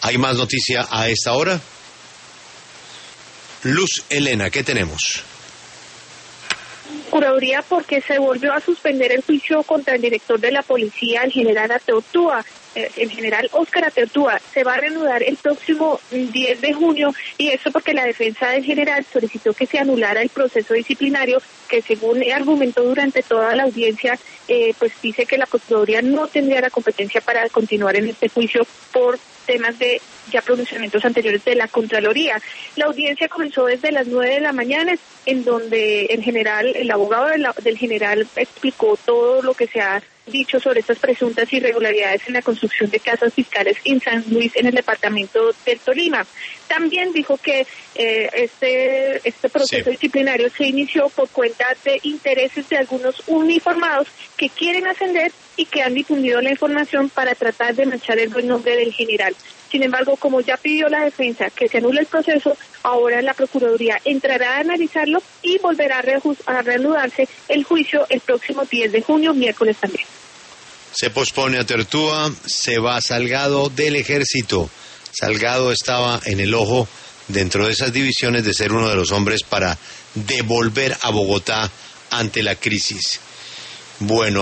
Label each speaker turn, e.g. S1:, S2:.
S1: ¿Hay más noticia a esta hora? Luz Elena, ¿qué tenemos?
S2: Procuraduría porque se volvió a suspender el juicio contra el director de la policía, el general Ateortúa. El general Óscar Ateortúa se va a reanudar el próximo 10 de junio y eso porque la defensa del general solicitó que se anulara el proceso disciplinario que según argumentó durante toda la audiencia, pues dice que la Procuraduría no tendría la competencia para continuar en este juicio por temas de ya pronunciamientos anteriores de la Contraloría. La audiencia comenzó desde las 9 de la mañana, en donde el abogado del general explicó todo lo que se ha dicho sobre estas presuntas irregularidades en la construcción de casas fiscales en San Luis, en el departamento del Tolima. También dijo que este proceso disciplinario se inició por cuenta de intereses de algunos uniformados que quieren ascender y que han difundido la información para tratar de manchar el buen nombre del general. Sin embargo, como ya pidió la defensa que se anule el proceso, ahora la Procuraduría entrará a analizarlo y volverá a reanudarse el juicio el próximo 10 de junio, miércoles también.
S1: Se pospone Ateortúa, se va Salgado del Ejército. Salgado estaba en el ojo dentro de esas divisiones de ser uno de los hombres para devolver a Bogotá ante la crisis. Bueno.